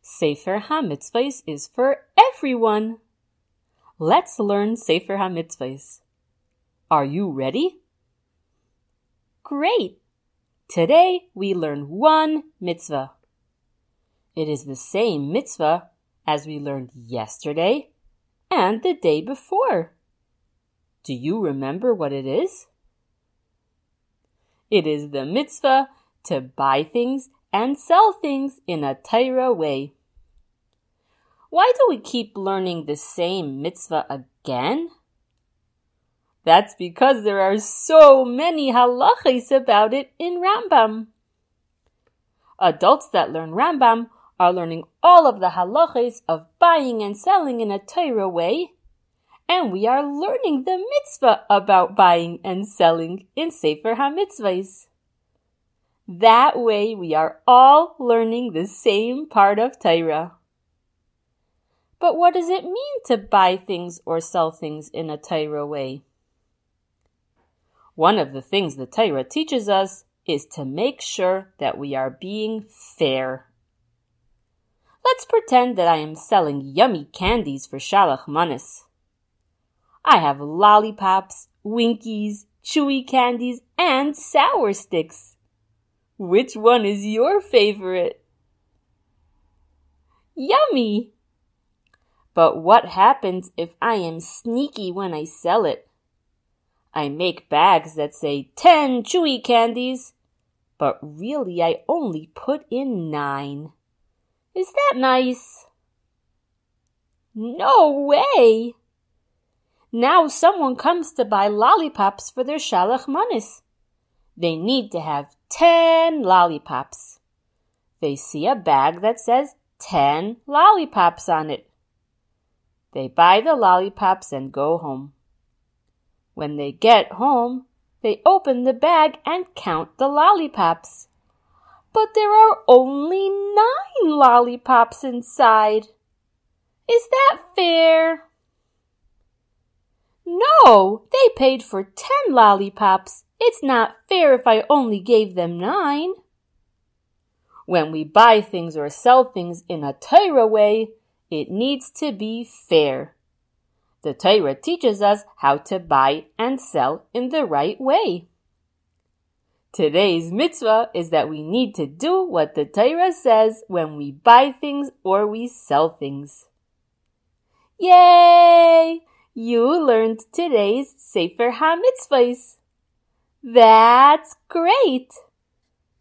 Sefer HaMitzvahs is for everyone. Let's learn Sefer HaMitzvahs. Are you ready? Great! Today we learn one mitzvah. It is the same mitzvah as we learned yesterday and the day before. Do you remember what it is? It is the mitzvah to buy things and sell things in a Torah way. Why do we keep learning the same mitzvah again? That's because there are so many halachos about it in Rambam. Adults that learn Rambam are learning all of the halachos of buying and selling in a Torah way, and we are learning the mitzvah about buying and selling in Sefer HaMitzvahs. That way we are all learning the same part of Torah. But what does it mean to buy things or sell things in a Torah way? One of the things the Torah teaches us is to make sure that we are being fair. Let's pretend that I am selling yummy candies for Shalach Manas. I have lollipops, Winkies, chewy candies, and sour sticks. Which one is your favorite? Yummy! But what happens if I am sneaky when I sell it? I make bags that say 10 chewy candies, but really I only put in 9. Is that nice? No way! Now someone comes to buy lollipops for their Shalach Manas. They need to have 10 lollipops. They see a bag that says 10 lollipops on it. They buy the lollipops and go home. When they get home, they open the bag and count the lollipops. But there are only 9 lollipops inside. Is that fair? No, they paid for 10 lollipops. It's not fair if I only gave them 9. When we buy things or sell things in a Torah way, it needs to be fair. The Torah teaches us how to buy and sell in the right way. Today's mitzvah is that we need to do what the Torah says when we buy things or we sell things. Yay! You learned today's Sefer HaMitzvahs. That's great!